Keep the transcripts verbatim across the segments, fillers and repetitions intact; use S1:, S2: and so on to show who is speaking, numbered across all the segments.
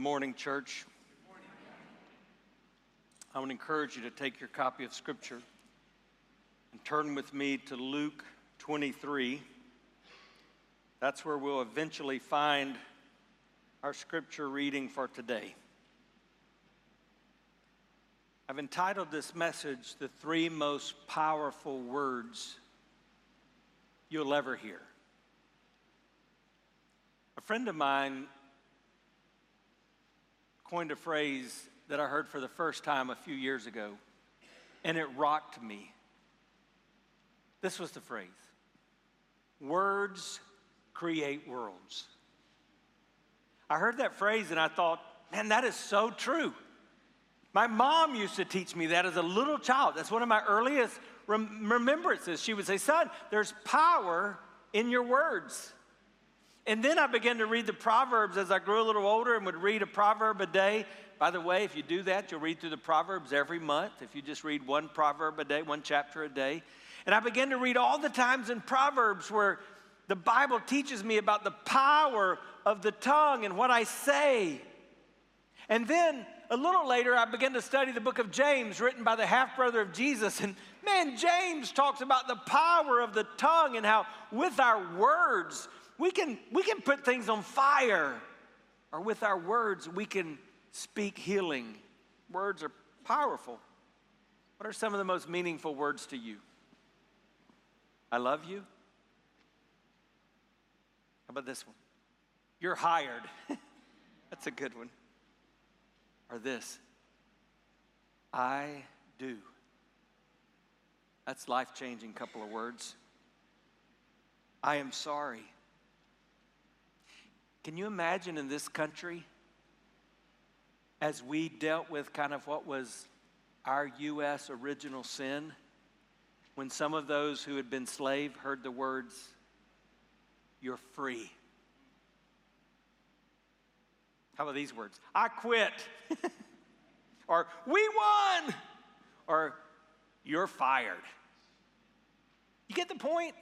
S1: Morning, church. I would encourage you to take your copy of Scripture and turn with me to Luke twenty-three. That's where we'll eventually find our Scripture reading for today. I've entitled this message, "The Three Most Powerful Words You'll Ever Hear." A friend of mine coined a phrase that I heard for the first time a few years ago, and it rocked me. This was the phrase: words create worlds. I heard that phrase and I thought, man, that is so true. My mom used to teach me that as a little child. That's one of my earliest rem- remembrances. She would say, son, there's power in your words. And then I began to read the Proverbs as I grew a little older and would read a proverb a day. By the way, if you do that, you'll read through the Proverbs every month. If you just read one proverb a day, one chapter a day. And I began to read all the times in Proverbs where the Bible teaches me about the power of the tongue and what I say. And then a little later, I began to study the book of James, written by the half-brother of Jesus. And man, James talks about the power of the tongue and how with our words, We can, we can put things on fire, or with our words, we can speak healing. Words are powerful. What are some of the most meaningful words to you? I love you. How about this one? You're hired. That's a good one. Or this: I do. That's life-changing couple of words. I am sorry. Can you imagine in this country, as we dealt with kind of what was our U S original sin, when some of those who had been slaves heard the words, you're free? How about these words? I quit. Or we won. Or you're fired. You get the point?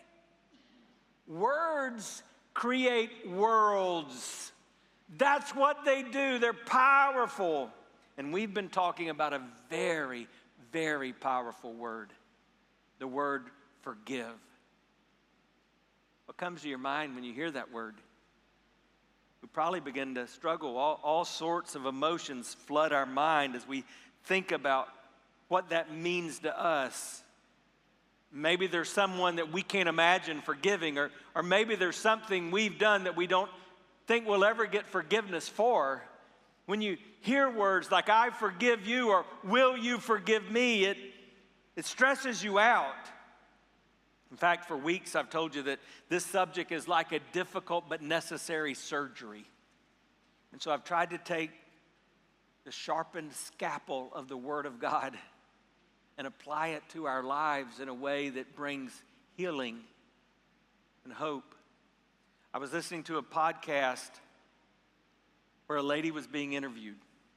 S1: Words create worlds. That's what they do. They're powerful. And we've been talking about a very, very powerful word. The word forgive. What comes to your mind when you hear that word? We probably begin to struggle. All, all sorts of emotions flood our mind as we think about what that means to us. Maybe there's someone that we can't imagine forgiving, or, or maybe there's something we've done that we don't think we'll ever get forgiveness for. When you hear words like, I forgive you, or will you forgive me, it, it stresses you out. In fact, for weeks I've told you that this subject is like a difficult but necessary surgery. And so I've tried to take the sharpened scalpel of the Word of God and apply it to our lives in a way that brings healing and hope. I was listening to a podcast where a lady was being interviewed.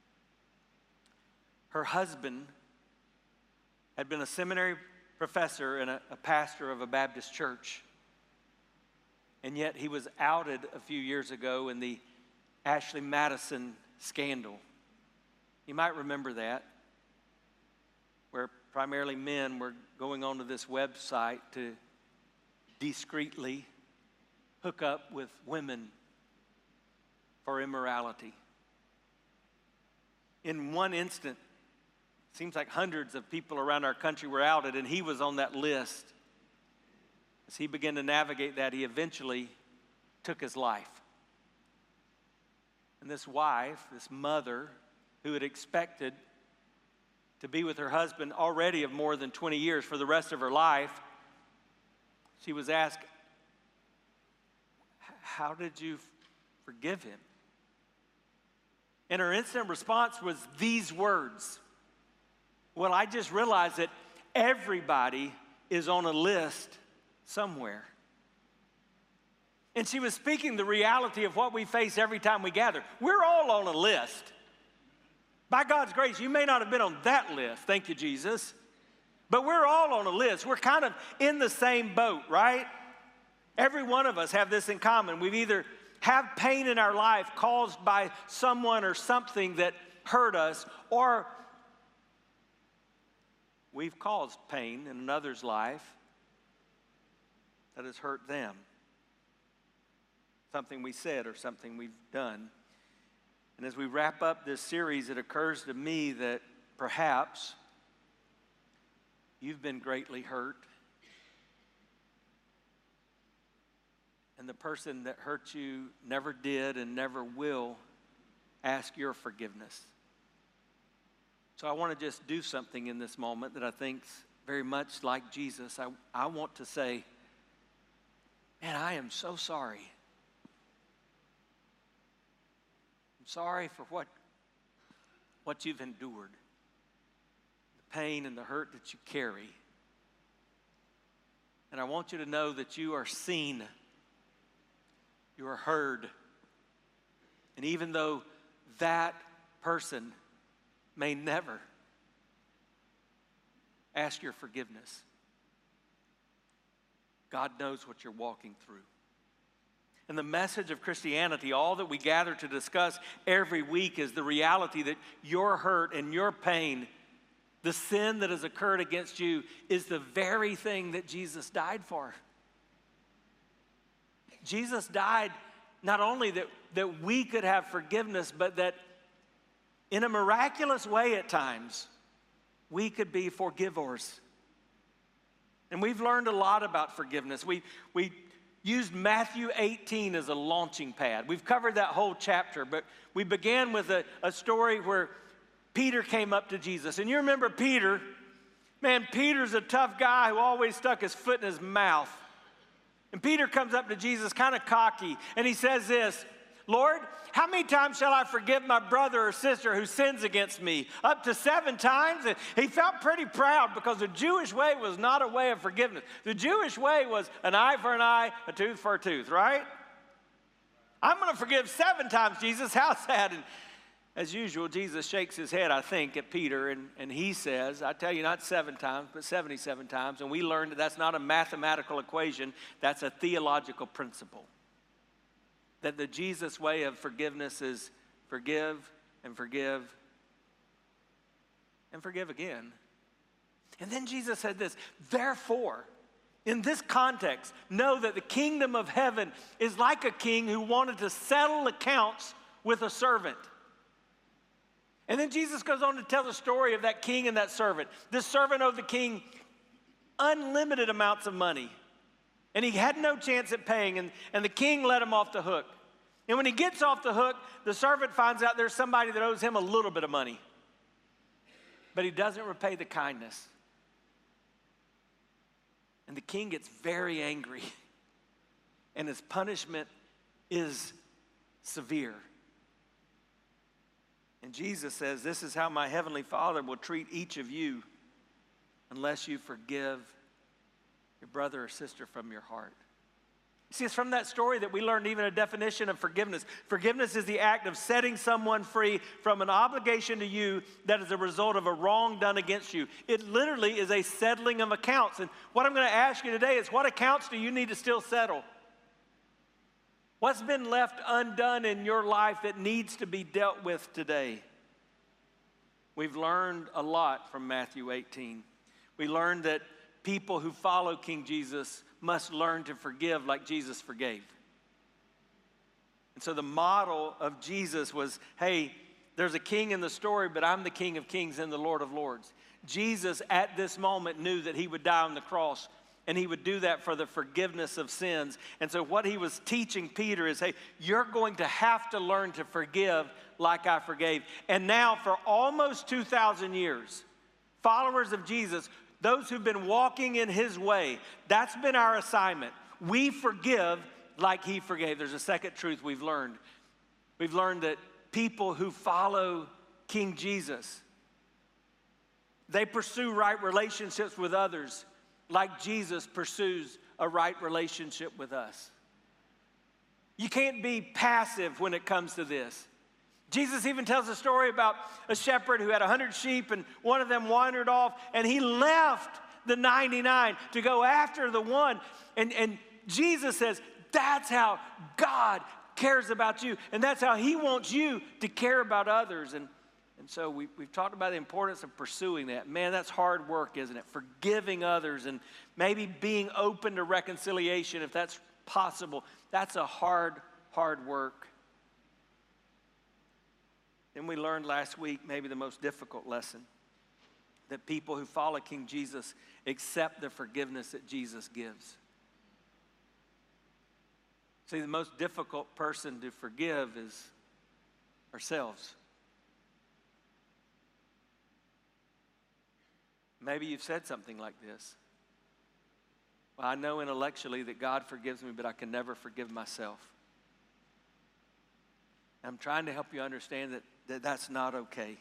S1: Her husband had been a seminary professor and a, a pastor of a Baptist church, and yet he was outed a few years ago in the Ashley Madison scandal. You might remember that, where primarily men were going onto this website to discreetly hook up with women for immorality. In one instant, it seems like hundreds of people around our country were outed, and he was on that list. As he began to navigate that, he eventually took his life. And this wife, this mother, who had expected to be with her husband already of more than twenty years for the rest of her life, she was asked, how did you forgive him? And her instant response was these words: well, I just realized that everybody is on a list somewhere. And she was speaking the reality of what we face every time we gather. We're all on a list. By God's grace, you may not have been on that list, thank you, Jesus, but we're all on a list. We're kind of in the same boat, right? Every one of us have this in common. We've either have pain in our life caused by someone or something that hurt us, or we've caused pain in another's life that has hurt them. Something we said or something we've done. And as we wrap up this series, it occurs to me that perhaps you've been greatly hurt. And the person that hurt you never did and never will ask your forgiveness. So I want to just do something in this moment that I think's very much like Jesus. I, I want to say, man, I am so sorry. I'm sorry for what, what you've endured, the pain and the hurt that you carry. And I want you to know that you are seen, you are heard. And even though that person may never ask your forgiveness, God knows what you're walking through. And the message of Christianity, all that we gather to discuss every week, is the reality that your hurt and your pain, the sin that has occurred against you, is the very thing that Jesus died for. Jesus died not only that, that we could have forgiveness, but that in a miraculous way at times, we could be forgivers. And we've learned a lot about forgiveness. We, we used Matthew eighteen as a launching pad. We've covered that whole chapter, but we began with a, a story where Peter came up to Jesus. And you remember Peter, man, Peter's a tough guy who always stuck his foot in his mouth. And Peter comes up to Jesus kind of cocky, and he says this, Lord, how many times shall I forgive my brother or sister who sins against me? Up to seven times? And he felt pretty proud because the Jewish way was not a way of forgiveness. The Jewish way was an eye for an eye, a tooth for a tooth, right? I'm going to forgive seven times, Jesus. How's that? And as usual, Jesus shakes his head, I think, at Peter, and, and he says, I tell you, not seven times, but seventy-seven times. And we learned that that's not a mathematical equation. That's a theological principle. That the Jesus way of forgiveness is forgive and forgive and forgive again. And then Jesus said this, therefore, in this context, know that the kingdom of heaven is like a king who wanted to settle accounts with a servant. And then Jesus goes on to tell the story of that king and that servant. This servant owed the king unlimited amounts of money. And he had no chance at paying, and, and the king let him off the hook. And when he gets off the hook, the servant finds out there's somebody that owes him a little bit of money. But he doesn't repay the kindness. And the king gets very angry. And his punishment is severe. And Jesus says, this is how my heavenly Father will treat each of you unless you forgive your brother or sister from your heart. See, it's from that story that we learned even a definition of forgiveness. Forgiveness is the act of setting someone free from an obligation to you that is a result of a wrong done against you. It literally is a settling of accounts. And what I'm going to ask you today is, what accounts do you need to still settle? What's been left undone in your life that needs to be dealt with today? We've learned a lot from Matthew eighteen. We learned that people who follow King Jesus must learn to forgive like Jesus forgave. And so the model of Jesus was, hey, there's a king in the story, but I'm the King of Kings and the Lord of Lords. Jesus at this moment knew that he would die on the cross, and he would do that for the forgiveness of sins. And so what he was teaching Peter is, hey, you're going to have to learn to forgive like I forgave. And now for almost two thousand years, followers of Jesus, those who've been walking in his way, that's been our assignment. We forgive like he forgave. There's a second truth we've learned. We've learned that people who follow King Jesus, they pursue right relationships with others like Jesus pursues a right relationship with us. You can't be passive when it comes to this. Jesus even tells a story about a shepherd who had a hundred sheep, and one of them wandered off, and he left the ninety-nine to go after the one. And, and Jesus says, that's how God cares about you, and that's how he wants you to care about others. And, and so we, we've talked about the importance of pursuing that. Man, that's hard work, isn't it? Forgiving others and maybe being open to reconciliation if that's possible. That's a hard, hard work. Then we learned last week maybe the most difficult lesson, that people who follow King Jesus accept the forgiveness that Jesus gives. See, the most difficult person to forgive is ourselves. Maybe you've said something like this. Well, I know intellectually that God forgives me, but I can never forgive myself. I'm trying to help you understand that, that that's not okay.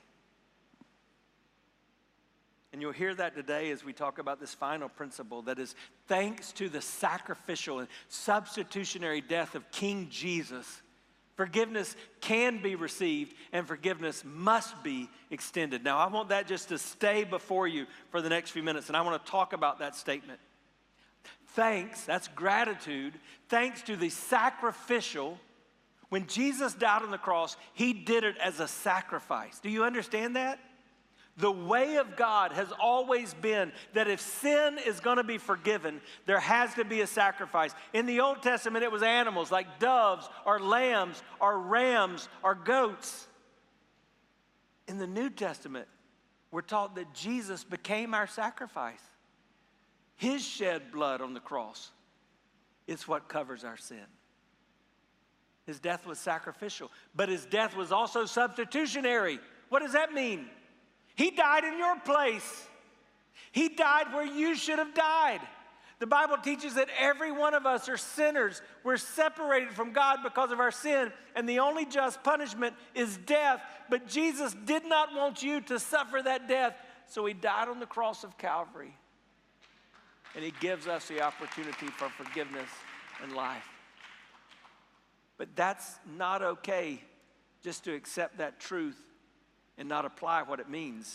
S1: And you'll hear that today as we talk about this final principle, that is, thanks to the sacrificial and substitutionary death of King Jesus, forgiveness can be received and forgiveness must be extended. Now, I want that just to stay before you for the next few minutes, and I want to talk about that statement. Thanks, that's gratitude, thanks to the sacrificial. When Jesus died on the cross, he did it as a sacrifice. Do you understand that? The way of God has always been that if sin is going to be forgiven, there has to be a sacrifice. In the Old Testament, it was animals like doves or lambs or rams or goats. In the New Testament, we're taught that Jesus became our sacrifice. His shed blood on the cross is what covers our sin. His death was sacrificial, but his death was also substitutionary. What does that mean? He died in your place. He died where you should have died. The Bible teaches that every one of us are sinners. We're separated from God because of our sin, and the only just punishment is death. But Jesus did not want you to suffer that death, so he died on the cross of Calvary. And he gives us the opportunity for forgiveness and life. But that's not okay just to accept that truth and not apply what it means.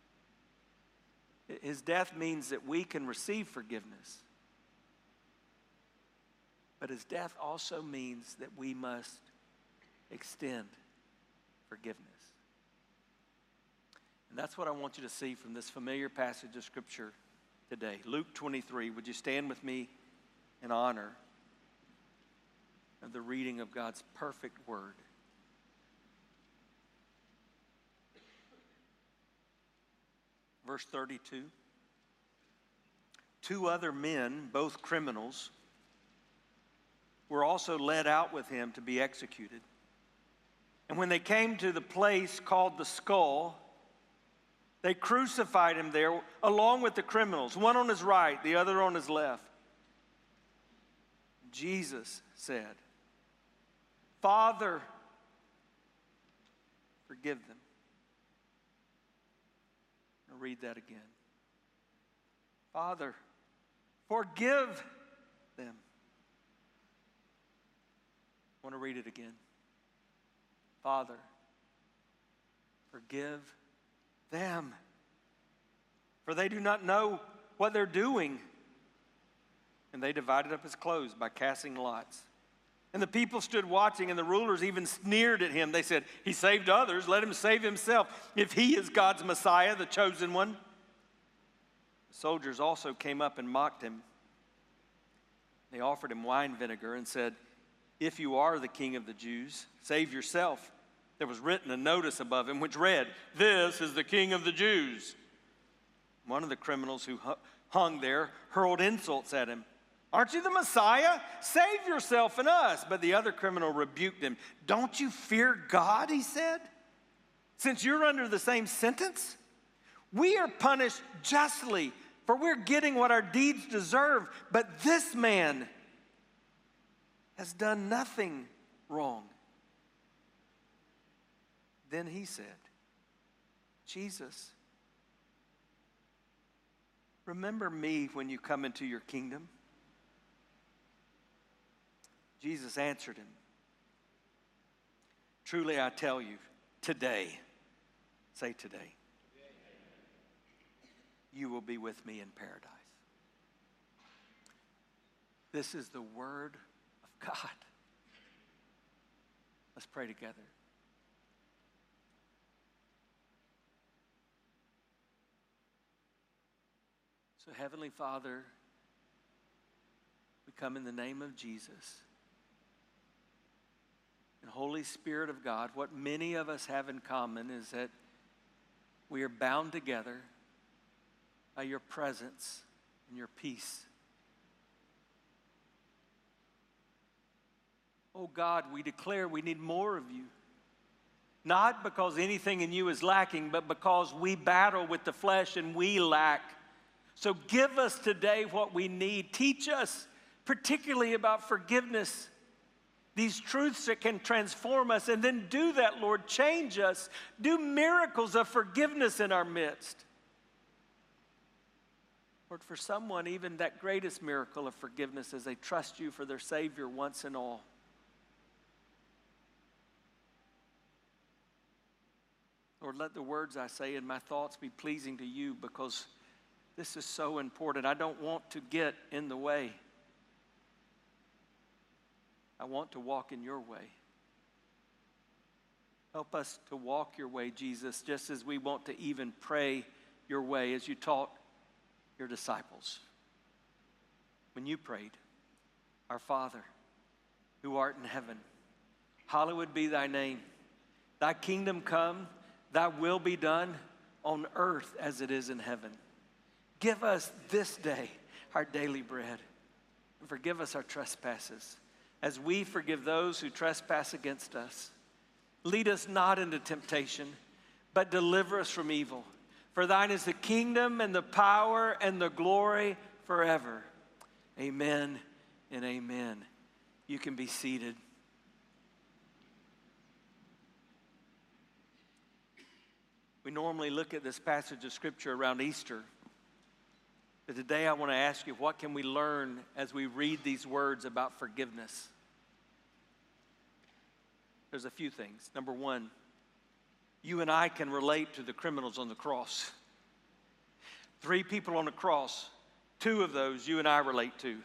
S1: His death means that we can receive forgiveness. But his death also means that we must extend forgiveness. And that's what I want you to see from this familiar passage of Scripture today. Luke twenty-three, would you stand with me in honor of the reading of God's perfect word? Verse thirty-two. Two other men, both criminals, were also led out with him to be executed. And when they came to the place called the Skull, they crucified him there along with the criminals, one on his right, the other on his left. Jesus said, Father, forgive them. I'll read that again. Father, forgive them. I want to read it again. Father, forgive them, for they do not know what they're doing. And they divided up his clothes by casting lots. And the people stood watching, and the rulers even sneered at him. They said, he saved others, let him save himself, if he is God's Messiah, the chosen one. The soldiers also came up and mocked him. They offered him wine vinegar and said, if you are the king of the Jews, save yourself. There was written a notice above him which read, this is the king of the Jews. One of the criminals who hung there hurled insults at him. Aren't you the Messiah? Save yourself and us. But the other criminal rebuked him. Don't you fear God, he said, since you're under the same sentence? We are punished justly, for we're getting what our deeds deserve. But this man has done nothing wrong. Then he said, Jesus, remember me when you come into your kingdom. Jesus answered him, truly I tell you, today, say today, you will be with me in paradise. This is the word of God. Let's pray together. So, Heavenly Father, we come in the name of Jesus. And Holy Spirit of God, what many of us have in common is that we are bound together by your presence and your peace. Oh God, we declare we need more of you. Not because anything in you is lacking, but because we battle with the flesh and we lack. So give us today what we need. Teach us particularly about forgiveness. These truths that can transform us, and then do that, Lord. Change us. Do miracles of forgiveness in our midst. Lord, for someone, even that greatest miracle of forgiveness is they trust you for their Savior once and all. Lord, let the words I say and my thoughts be pleasing to you, because this is so important. I don't want to get in the way. I want to walk in your way. Help us to walk your way, Jesus, just as we want to even pray your way, as you taught your disciples. When you prayed, our Father, who art in heaven, hallowed be thy name. Thy kingdom come, thy will be done on earth as it is in heaven. Give us this day our daily bread, and forgive us our trespasses, as we forgive those who trespass against us. Lead us not into temptation, but deliver us from evil. For thine is the kingdom and the power and the glory forever. Amen and amen. You can be seated. We normally look at this passage of Scripture around Easter. But today I want to ask you, what can we learn as we read these words about forgiveness? There's a few things. Number one, you and I can relate to the criminals on the cross. Three people on the cross, two of those you and I relate to.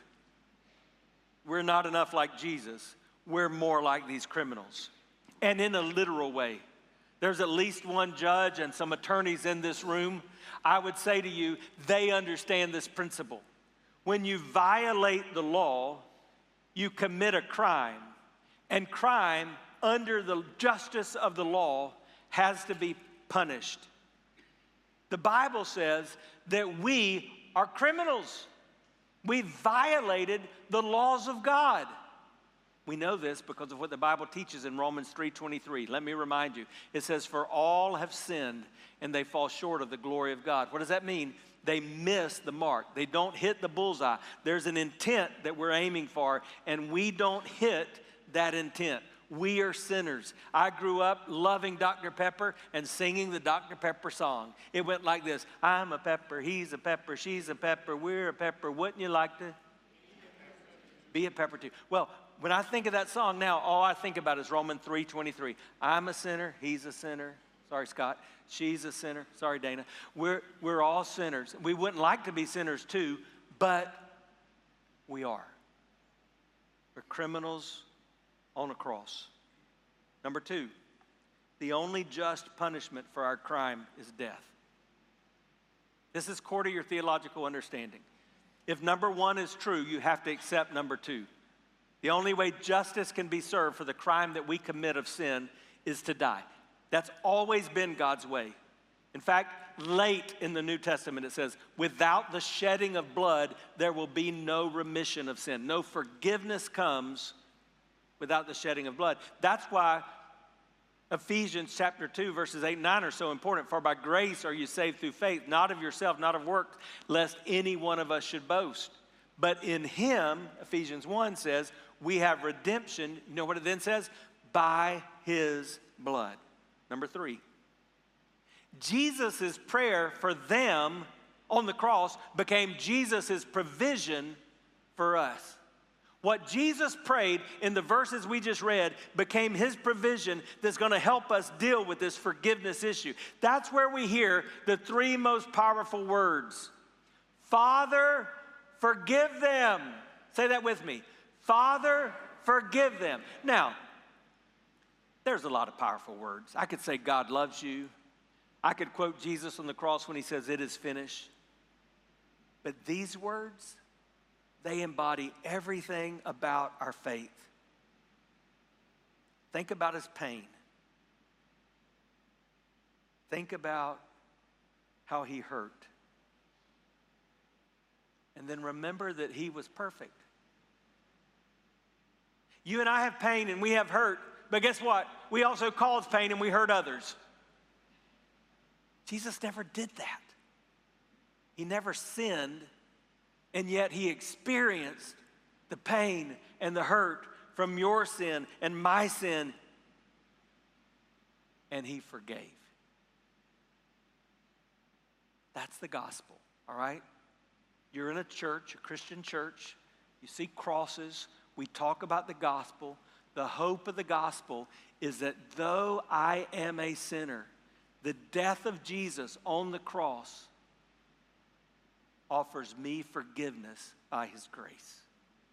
S1: We're not enough like Jesus. We're more like these criminals. And in a literal way. There's at least one judge and some attorneys in this room. I would say to you, they understand this principle. When you violate the law, you commit a crime. And crime, under the justice of the law, has to be punished. The Bible says that we are criminals. We violated the laws of God. We know this because of what the Bible teaches in Romans three twenty-three. Let me remind you. It says, for all have sinned and they fall short of the glory of God. What does that mean? They miss the mark. They don't hit the bullseye. There's an intent that we're aiming for, and we don't hit that intent. We are sinners. I grew up loving Doctor Pepper and singing the Doctor Pepper song. It went like this. I'm a pepper, he's a pepper, she's a pepper, we're a pepper. Wouldn't you like to be a pepper too? Well, when I think of that song now, all I think about is Romans three twenty-three. I'm a sinner, he's a sinner. Sorry, Scott. She's a sinner. Sorry, Dana. We're, we're all sinners. We wouldn't like to be sinners too, but we are. We're criminals on a cross. Number two, the only just punishment for our crime is death. This is core to your theological understanding. If number one is true, you have to accept number two. The only way justice can be served for the crime that we commit of sin is to die. That's always been God's way. In fact, late in the New Testament it says, without the shedding of blood, there will be no remission of sin. No forgiveness comes without the shedding of blood. That's why Ephesians chapter two, verses eight and nine are so important. For by grace are you saved through faith, not of yourself, not of works, lest any one of us should boast. But in him, Ephesians one says, we have redemption. You know what it then says? By his blood. Number three, Jesus' prayer for them on the cross became Jesus' provision for us. What Jesus prayed in the verses we just read became his provision that's going to help us deal with this forgiveness issue. That's where we hear the three most powerful words. Father, forgive them. Say that with me. Father, forgive them. Now, There's a lot of powerful words. I could say God loves you. I could quote Jesus on the cross when he says, "It is finished." But these words, they embody everything about our faith. Think about his pain. Think about how he hurt. And then remember that he was perfect. You and I have pain and we have hurt, but guess what? We also cause pain and we hurt others. Jesus never did that. He never sinned, and yet he experienced the pain and the hurt from your sin and my sin, and he forgave. That's the gospel, all right? You're in a church, a Christian church. You see crosses. We talk about the gospel. The hope of the gospel is that though I am a sinner, the death of Jesus on the cross offers me forgiveness by his grace.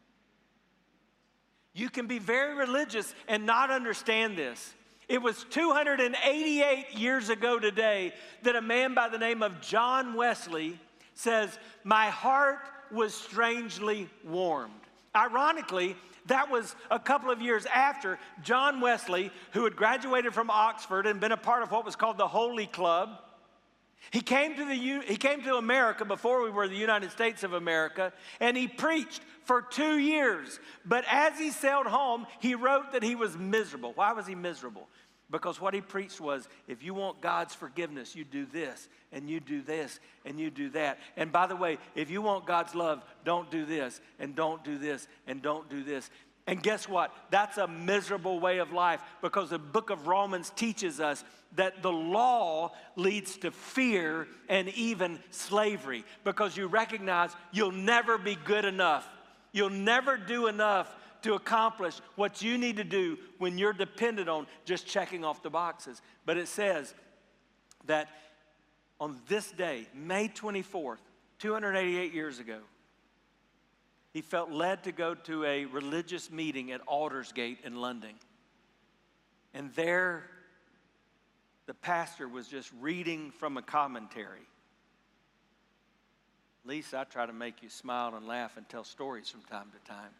S1: You can be very religious and not understand this. It was two hundred eighty-eight years ago today that a man by the name of John Wesley says, "My heart was strangely warmed." Ironically, that was a couple of years after John Wesley, who had graduated from Oxford and been a part of what was called the Holy Club. He came to the he came to America before we were the United States of America, and he preached for two years. But as he sailed home, he wrote that he was miserable. Why was he miserable? Because what he preached was, if you want God's forgiveness, you do this, and you do this, and you do that. And by the way, if you want God's love, don't do this, and don't do this, and don't do this. And guess what? That's a miserable way of life, because the book of Romans teaches us that the law leads to fear and even slavery, because you recognize you'll never be good enough. You'll never do enough to accomplish what you need to do when you're dependent on just checking off the boxes. But it says that on this day, May twenty-fourth, two hundred eighty-eight years ago, he felt led to go to a religious meeting at Aldersgate in London. And there, the pastor was just reading from a commentary. Lisa, I try to make you smile and laugh and tell stories from time to time.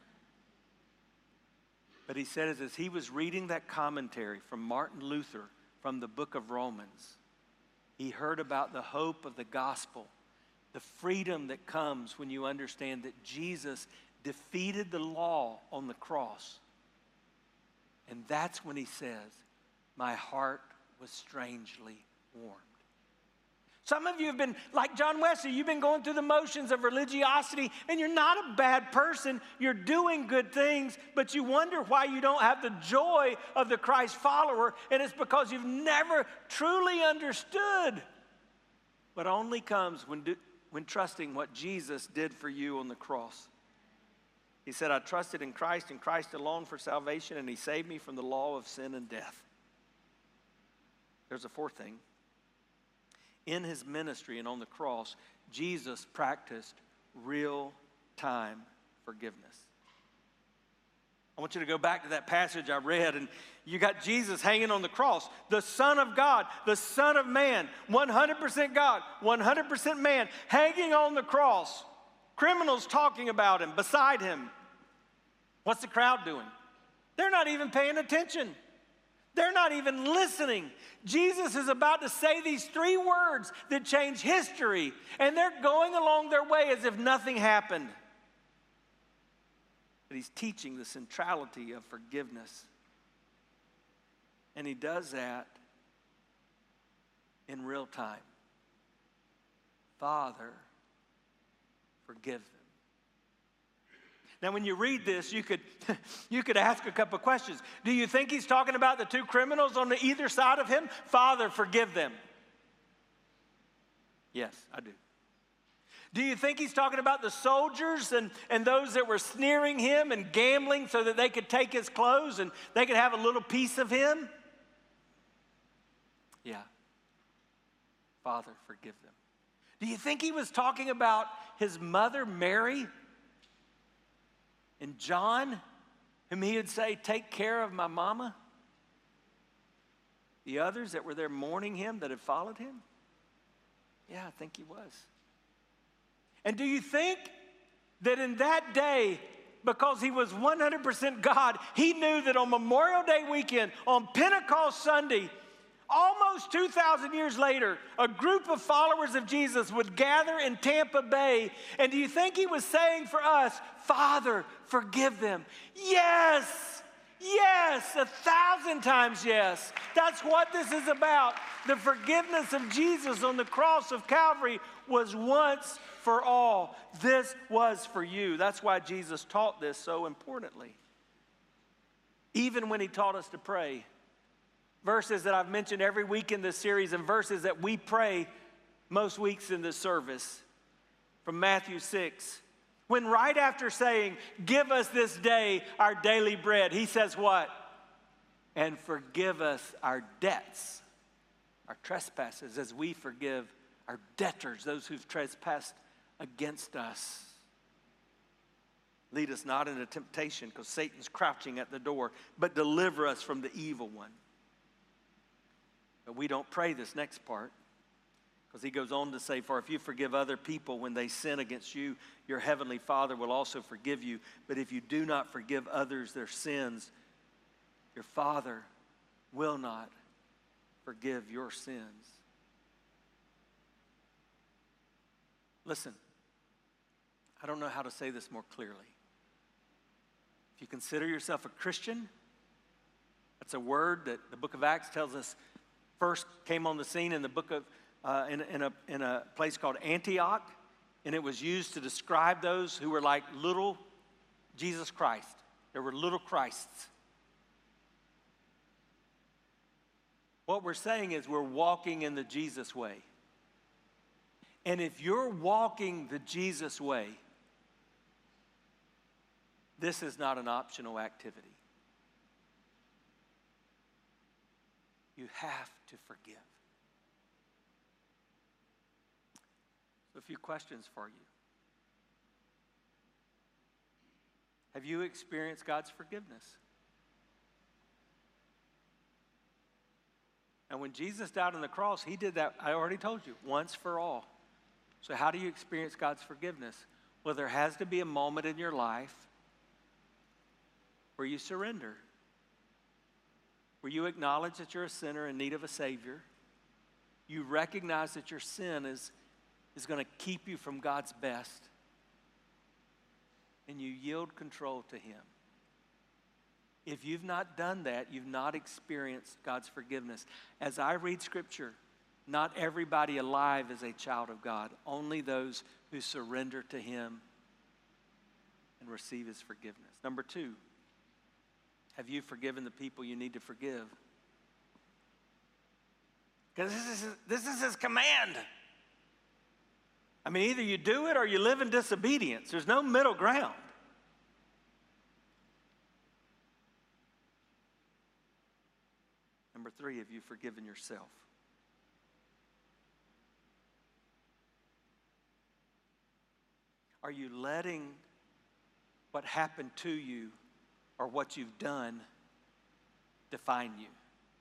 S1: But he said as he was reading that commentary from Martin Luther from the book of Romans, he heard about the hope of the gospel, the freedom that comes when you understand that Jesus defeated the law on the cross. And that's when he says, "My heart was strangely warmed." Some of you have been, like John Wesley, you've been going through the motions of religiosity, and you're not a bad person. You're doing good things, but you wonder why you don't have the joy of the Christ follower, and it's because you've never truly understood what only comes when, do, when trusting what Jesus did for you on the cross. He said, "I trusted in Christ and Christ alone for salvation, and he saved me from the law of sin and death." There's a fourth thing. In his ministry and on the cross, Jesus practiced real-time forgiveness. I want you to go back to that passage I read, and you got Jesus hanging on the cross, the Son of God, the Son of Man, one hundred percent God, one hundred percent man, hanging on the cross. Criminals talking about him, beside him. What's the crowd doing? They're not even paying attention. They're not even listening. Jesus is about to say these three words that change history, and they're going along their way as if nothing happened. But he's teaching the centrality of forgiveness. And he does that in real time. Father, forgive them. Now, when you read this, you could, you could ask a couple of questions. Do you think he's talking about the two criminals on the either side of him? Father, forgive them. Yes, I do. Do you think he's talking about the soldiers and, and those that were sneering him and gambling so that they could take his clothes and they could have a little piece of him? Yeah. Father, forgive them. Do you think he was talking about his mother, Mary, and John, whom he would say, take care of my mama? The others that were there mourning him, that had followed him? Yeah, I think he was. And do you think that in that day, because he was one hundred percent God, he knew that on Memorial Day weekend, on Pentecost Sunday, almost two thousand years later, a group of followers of Jesus would gather in Tampa Bay. And do you think he was saying for us, Father, forgive them? Yes, yes, a thousand times yes. That's what this is about. The forgiveness of Jesus on the cross of Calvary was once for all. This was for you. That's why Jesus taught this so importantly. Even when he taught us to pray, verses that I've mentioned every week in this series and verses that we pray most weeks in this service from Matthew six. When right after saying, give us this day our daily bread, he says what? And forgive us our debts, our trespasses, as we forgive our debtors, those who've trespassed against us. Lead us not into temptation, because Satan's crouching at the door, but deliver us from the evil one. But we don't pray this next part, because he goes on to say, for if you forgive other people when they sin against you, your heavenly Father will also forgive you. But if you do not forgive others their sins, your Father will not forgive your sins. Listen, I don't know how to say this more clearly. If you consider yourself a Christian, that's a word that the book of Acts tells us first came on the scene in the book of uh, in, in a in a place called Antioch, and it was used to describe those who were like little Jesus Christ. There were little Christs. What we're saying is we're walking in the Jesus way. And if you're walking the Jesus way, this is not an optional activity. You have to forgive. So a few questions for you. Have you experienced God's forgiveness? And when Jesus died on the cross, he did that, I already told you, once for all. So how do you experience God's forgiveness? Well, there has to be a moment in your life where you surrender, where you acknowledge that you're a sinner in need of a Savior. You recognize that your sin is, is going to keep you from God's best, and you yield control to him. If you've not done that, you've not experienced God's forgiveness. As I read Scripture, not everybody alive is a child of God. Only those who surrender to him and receive his forgiveness. Number two, have you forgiven the people you need to forgive? Because this is, this is his command. I mean, either you do it or you live in disobedience. There's no middle ground. Number three, have you forgiven yourself? Are you letting what happened to you or what you've done define you?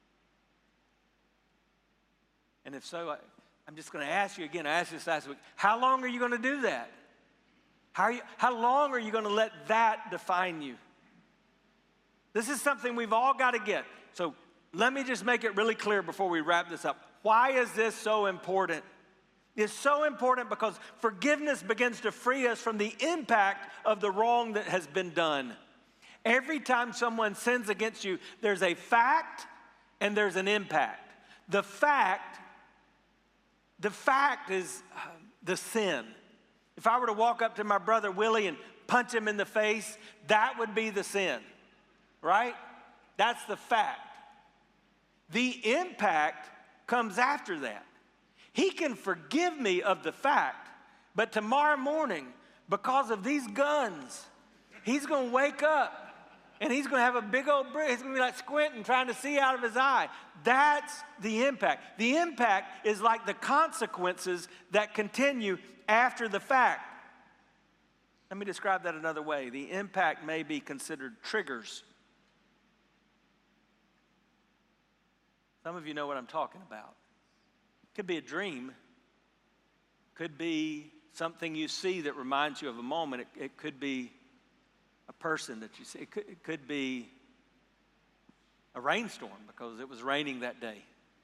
S1: And if so, I, I'm just going to ask you again. I asked this last week. How long are you going to do that? How, are you, how long are you going to let that define you? This is something we've all got to get. So let me just make it really clear before we wrap this up. Why is this so important? It's so important because forgiveness begins to free us from the impact of the wrong that has been done. Every time someone sins against you, there's a fact and there's an impact. The fact, the fact is uh, the sin. If I were to walk up to my brother Willie and punch him in the face, that would be the sin, right? That's the fact. The impact comes after that. He can forgive me of the fact, but tomorrow morning, because of these guns, he's going to wake up and he's going to have a big old brick. He's going to be like squinting, trying to see out of his eye. That's the impact. The impact is like the consequences that continue after the fact. Let me describe that another way. The impact may be considered triggers. Some of you know what I'm talking about. Could be a dream. Could be something you see that reminds you of a moment. It, it could be a person that you see. It could, it could be a rainstorm because it was raining that day.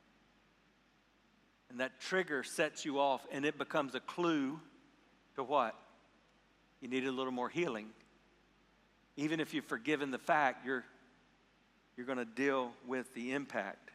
S1: And that trigger sets you off, and it becomes a clue to what? You need a little more healing. Even if you've forgiven the fact, you're, you're going to deal with the impact.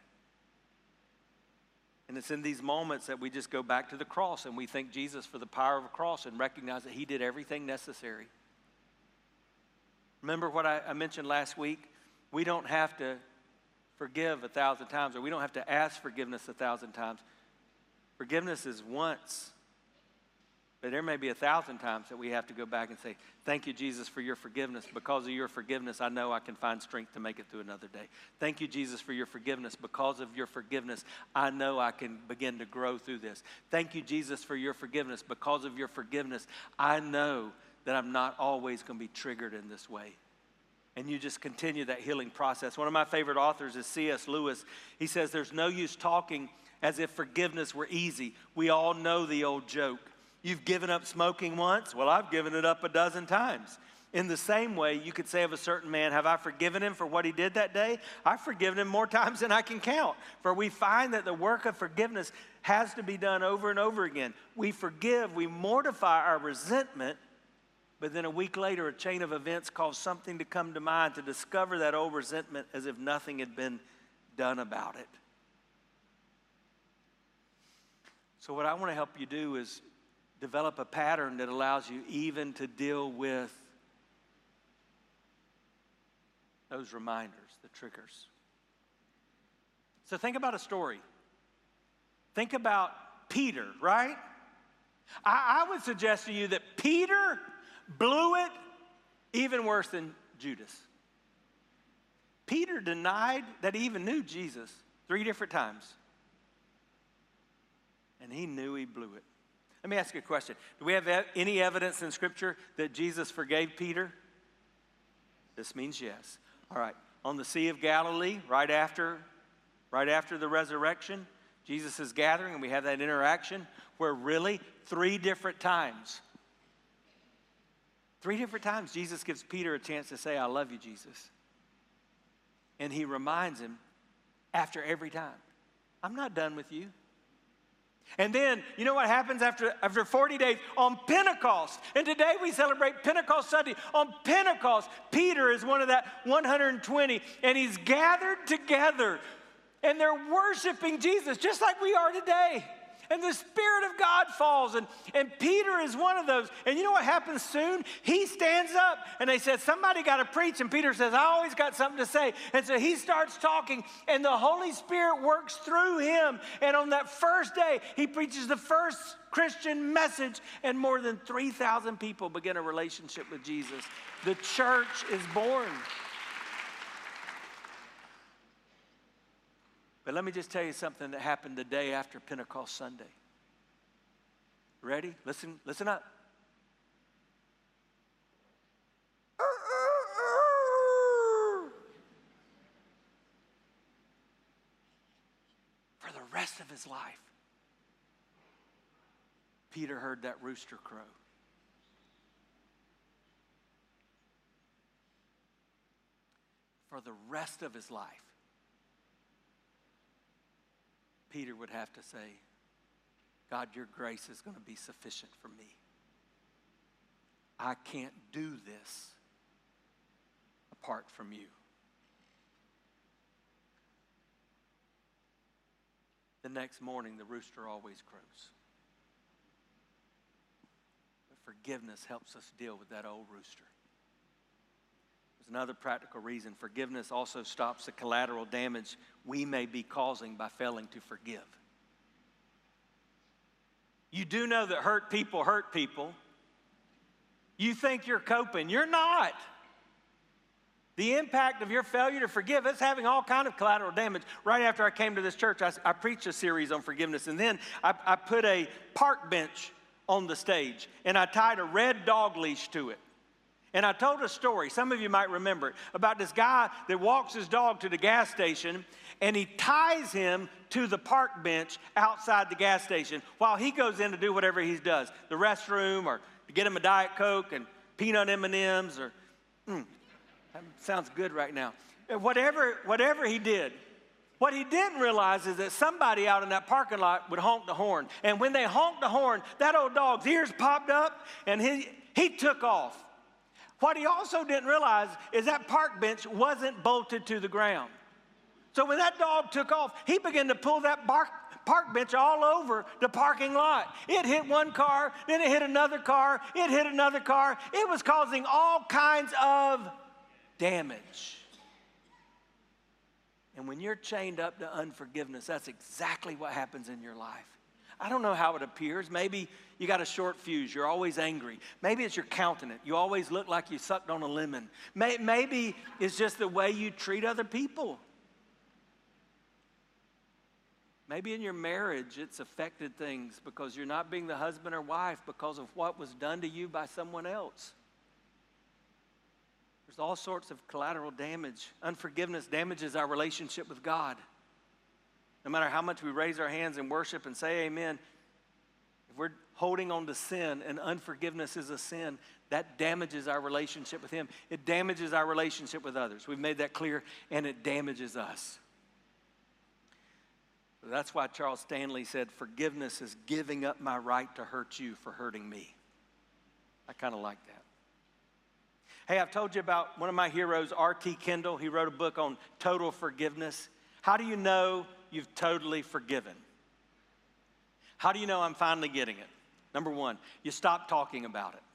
S1: And it's in these moments that we just go back to the cross and we thank Jesus for the power of a cross and recognize that he did everything necessary. Remember what I, I mentioned last week? We don't have to forgive a thousand times, or we don't have to ask forgiveness a thousand times. Forgiveness is once. But there may be a thousand times that we have to go back and say, thank you, Jesus, for your forgiveness. Because of your forgiveness, I know I can find strength to make it through another day. Thank you, Jesus, for your forgiveness. Because of your forgiveness, I know I can begin to grow through this. Thank you, Jesus, for your forgiveness. Because of your forgiveness, I know that I'm not always going to be triggered in this way. And you just continue that healing process. One of my favorite authors is C S Lewis. He says, there's no use talking as if forgiveness were easy. We all know the old joke. You've given up smoking once? Well, I've given it up a dozen times. In the same way, you could say of a certain man, have I forgiven him for what he did that day? I've forgiven him more times than I can count. For we find that the work of forgiveness has to be done over and over again. We forgive, we mortify our resentment, but then a week later, a chain of events cause something to come to mind to discover that old resentment as if nothing had been done about it. So what I want to help you do is develop a pattern that allows you even to deal with those reminders, the triggers. So think about a story. Think about Peter, right? I, I would suggest to you that Peter blew it even worse than Judas. Peter denied that he even knew Jesus three different times. And he knew he blew it. Let me ask you a question. Do we have any evidence in Scripture that Jesus forgave Peter? This means yes. All right. On the Sea of Galilee, right after, right after the resurrection, Jesus is gathering, and we have that interaction where really three different times, three different times Jesus gives Peter a chance to say, I love you, Jesus. And he reminds him after every time, I'm not done with you. And then, you know what happens after, after forty days? On Pentecost, and today we celebrate Pentecost Sunday. On Pentecost, Peter is one of that one hundred twenty, and he's gathered together, and they're worshiping Jesus just like we are today. And the Spirit of God falls, and, and Peter is one of those. And you know what happens soon? He stands up, and they said, somebody got to preach. And Peter says, I always got something to say. And so he starts talking, and the Holy Spirit works through him. And on that first day, he preaches the first Christian message, and more than three thousand people begin a relationship with Jesus. The church is born. But let me just tell you something that happened the day after Pentecost Sunday. Ready? Listen, listen up. For the rest of his life, Peter heard that rooster crow. For the rest of his life, Peter would have to say, God, your grace is going to be sufficient for me. I can't do this apart from you. The next morning, the rooster always crows. But forgiveness helps us deal with that old rooster. There's another practical reason. Forgiveness also stops the collateral damage we may be causing by failing to forgive. You do know that hurt people hurt people. You think you're coping. You're not. The impact of your failure to forgive, it's having all kind of collateral damage. Right after I came to this church, I, I preached a series on forgiveness, and then I, I put a park bench on the stage, and I tied a red dog leash to it. And I told a story, some of you might remember it, about this guy that walks his dog to the gas station, and he ties him to the park bench outside the gas station while he goes in to do whatever he does, the restroom, or to get him a Diet Coke and peanut M and M's, or, mm, that sounds good right now. Whatever, whatever he did. What he didn't realize is that somebody out in that parking lot would honk the horn. And when they honked the horn, that old dog's ears popped up, and he, he took off. What he also didn't realize is that park bench wasn't bolted to the ground. So when that dog took off, he began to pull that park, park bench all over the parking lot. It hit one car, then it hit another car, it hit another car. It was causing all kinds of damage. And when you're chained up to unforgiveness, that's exactly what happens in your life. I don't know how it appears. Maybe you got a short fuse. You're always angry. Maybe it's your countenance. You always look like you sucked on a lemon. Maybe it's just the way you treat other people. Maybe in your marriage it's affected things because you're not being the husband or wife because of what was done to you by someone else. There's all sorts of collateral damage. Unforgiveness damages our relationship with God. No matter how much we raise our hands in worship and say amen, if we're holding on to sin and unforgiveness is a sin, that damages our relationship with Him. It damages our relationship with others. We've made that clear, and it damages us. That's why Charles Stanley said, forgiveness is giving up my right to hurt you for hurting me. I kind of like that. Hey, I've told you about one of my heroes, R T Kendall. He wrote a book on total forgiveness. How do you know you've totally forgiven? How do you know I'm finally getting it? Number one, you stop talking about it.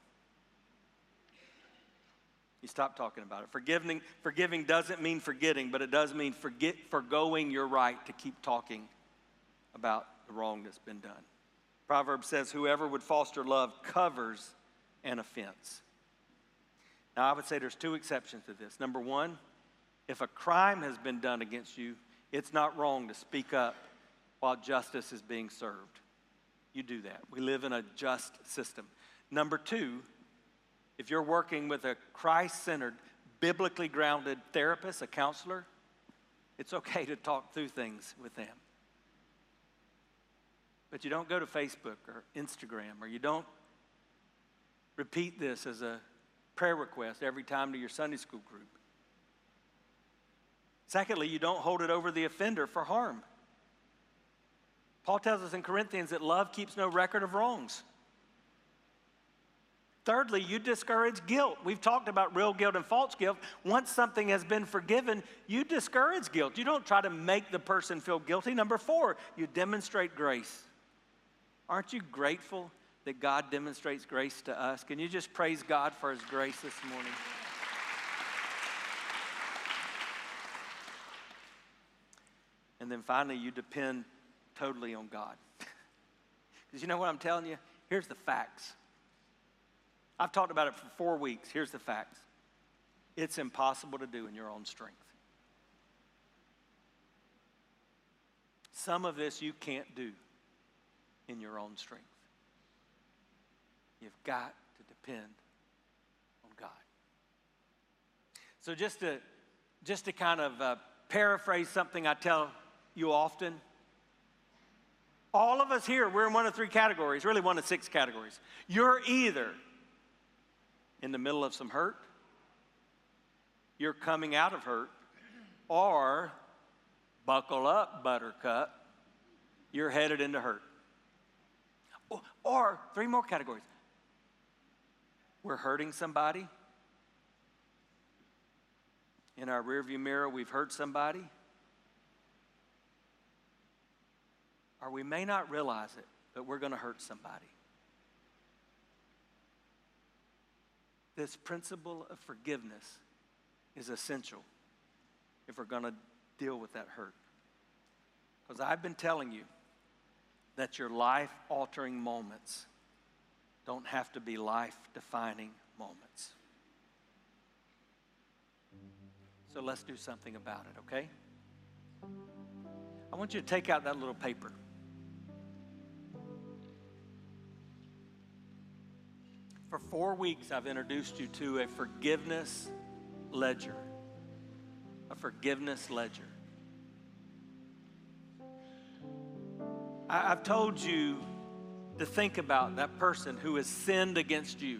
S1: You stop talking about it. Forgiving, forgiving doesn't mean forgetting, but it does mean forget, forgoing your right to keep talking about the wrong that's been done. Proverbs says, whoever would foster love covers an offense. Now, I would say there's two exceptions to this. Number one, if a crime has been done against you, it's not wrong to speak up while justice is being served. You do that. We live in a just system. Number two, if you're working with a Christ-centered, biblically grounded therapist, a counselor, it's okay to talk through things with them. But you don't go to Facebook or Instagram, or you don't repeat this as a prayer request every time to your Sunday school group. Secondly, you don't hold it over the offender for harm. Paul tells us in Corinthians that love keeps no record of wrongs. Thirdly, you discourage guilt. We've talked about real guilt and false guilt. Once something has been forgiven, you discourage guilt. You don't try to make the person feel guilty. Number four, you demonstrate grace. Aren't you grateful that God demonstrates grace to us? Can you just praise God for His grace this morning? And then finally, you depend totally on God. Because you know what I'm telling you? Here's the facts. I've talked about it for four weeks. Here's the facts. It's impossible to do in your own strength. Some of this you can't do in your own strength. You've got to depend on God. So just to, just to kind of uh, paraphrase something I tell you often, all of us here, we're in one of three categories, really one of six categories. You're either in the middle of some hurt, you're coming out of hurt, or buckle up, buttercup, you're headed into hurt. Or, or three more categories. We're hurting somebody. In our rearview mirror, we've hurt somebody. Or we may not realize it, but we're going to hurt somebody. This principle of forgiveness is essential if we're going to deal with that hurt. Because I've been telling you that your life-altering moments don't have to be life-defining moments. So let's do something about it, okay? I want you to take out that little paper. For four weeks, I've introduced you to a forgiveness ledger. A forgiveness ledger. I, I've told you to think about that person who has sinned against you.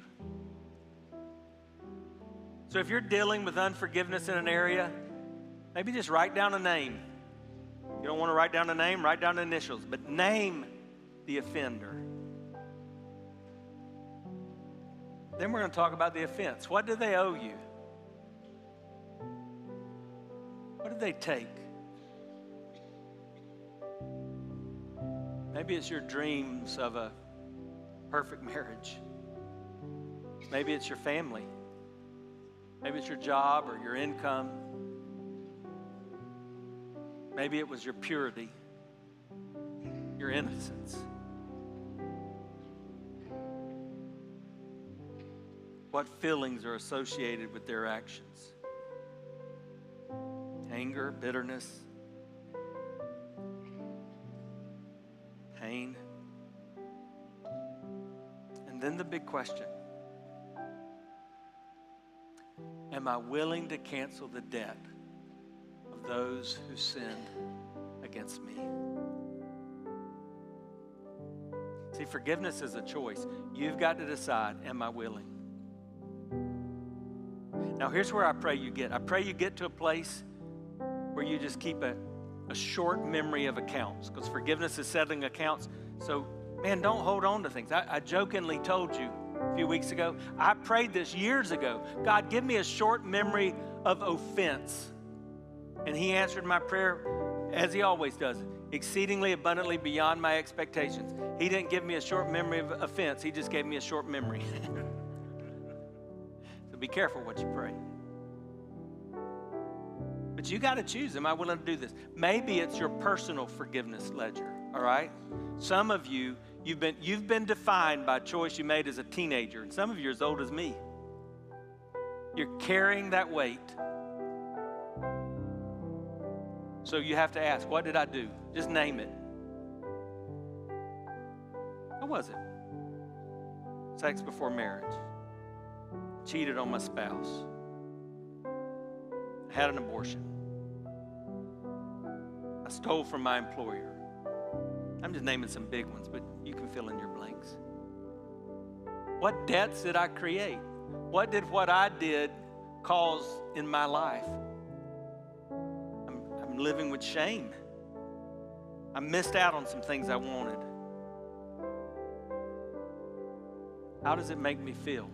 S1: So if you're dealing with unforgiveness in an area, maybe just write down a name. You don't want to write down a name, write down the initials, but name the offender. Then we're going to talk about the offense. What do they owe you? What did they take? Maybe it's your dreams of a perfect marriage. Maybe it's your family. Maybe it's your job or your income. Maybe it was your purity, your innocence. What feelings are associated with their actions? Anger, bitterness, pain. And then the big question. Am I willing to cancel the debt of those who sinned against me? See, forgiveness is a choice. You've got to decide, am I willing? Now, here's where I pray you get. I pray you get to a place where you just keep a, a short memory of accounts, because forgiveness is settling accounts. So, man, don't hold on to things. I, I jokingly told you a few weeks ago, I prayed this years ago. God, give me a short memory of offense. And he answered my prayer as he always does, exceedingly abundantly beyond my expectations. He didn't give me a short memory of offense. He just gave me a short memory. So be careful what you pray. But you got to choose. Am I willing to do this? Maybe it's your personal forgiveness ledger, all right? Some of you, you've been, you've been defined by a choice you made as a teenager, and some of you are as old as me. You're carrying that weight. So you have to ask, what did I do? Just name it. What was it? Sex before marriage. Cheated on my spouse. Had an abortion. I stole from my employer. I'm just naming some big ones, but you can fill in your blanks. What debts did I create? What did what I did cause in my life? I'm, I'm living with shame. I missed out on some things I wanted. How does it make me feel?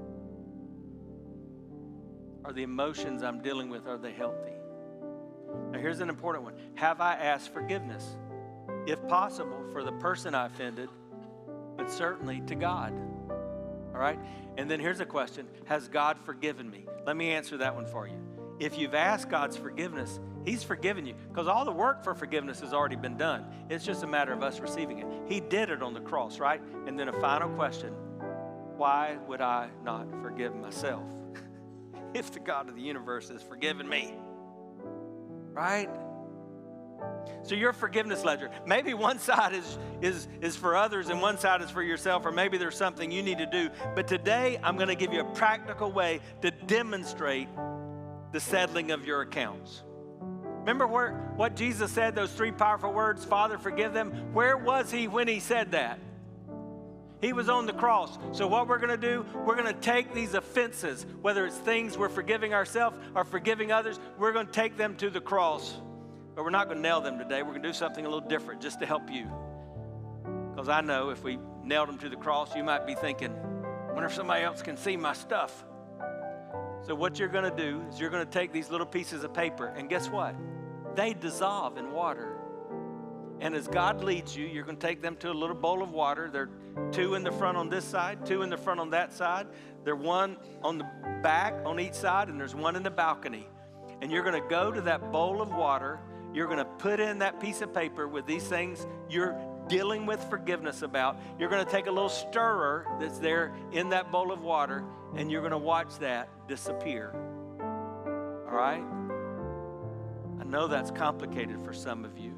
S1: Are the emotions I'm dealing with, are they healthy? Now here's an important one. Have I asked forgiveness? If possible, for the person I offended, but certainly to God. All right? And then here's a question. Has God forgiven me? Let me answer that one for you. If you've asked God's forgiveness, he's forgiven you, because all the work for forgiveness has already been done. It's just a matter of us receiving it. He did it on the cross, right? And then a final question. Why would I not forgive myself if the God of the universe has forgiven me? Right? So your forgiveness ledger, maybe one side is, is, is for others and one side is for yourself, or maybe there's something you need to do. But today, I'm going to give you a practical way to demonstrate the settling of your accounts. Remember where, what Jesus said, those three powerful words, Father, forgive them? Where was he when he said that? He was on the cross. So what we're going to do, we're going to take these offenses, whether it's things we're forgiving ourselves or forgiving others, we're going to take them to the cross. But we're not going to nail them today. We're going to do something a little different just to help you. Because I know if we nailed them to the cross, you might be thinking, I wonder if somebody else can see my stuff. So what you're going to do is you're going to take these little pieces of paper, and guess what? They dissolve in water. And as God leads you, you're going to take them to a little bowl of water. There are two in the front on this side, two in the front on that side. There's one on the back on each side, and there's one in the balcony. And you're going to go to that bowl of water. You're going to put in that piece of paper with these things you're dealing with forgiveness about. You're going to take a little stirrer that's there in that bowl of water, and you're going to watch that disappear. All right? I know that's complicated for some of you.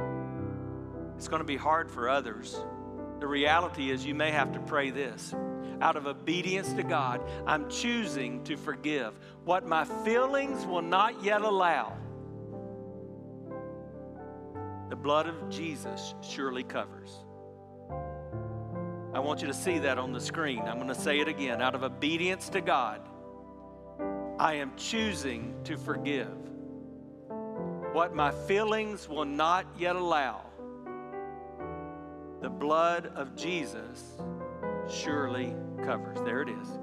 S1: It's going to be hard for others. The reality is you may have to pray this. Out of obedience to God, I'm choosing to forgive. What my feelings will not yet allow, the blood of Jesus surely covers. I want you to see that on the screen. I'm going to say it again. Out of obedience to God, I am choosing to forgive. What my feelings will not yet allow, the blood of Jesus surely covers. There it is.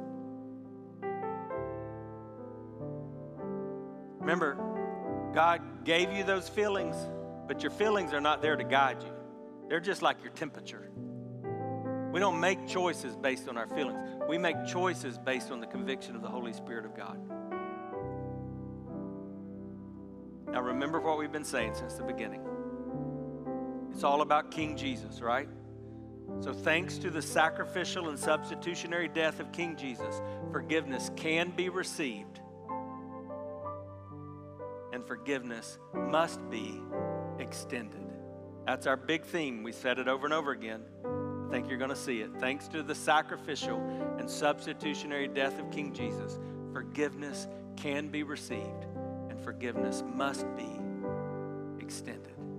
S1: Remember, God gave you those feelings, but your feelings are not there to guide you. They're just like your temperature. We don't make choices based on our feelings. We make choices based on the conviction of the Holy Spirit of God. Now remember what we've been saying since the beginning. It's all about King Jesus, right? So thanks to the sacrificial and substitutionary death of King Jesus, forgiveness can be received, and forgiveness must be extended. That's our big theme. We said it over and over again. I think you're going to see it. Thanks to the sacrificial and substitutionary death of King Jesus, forgiveness can be received, and forgiveness must be extended.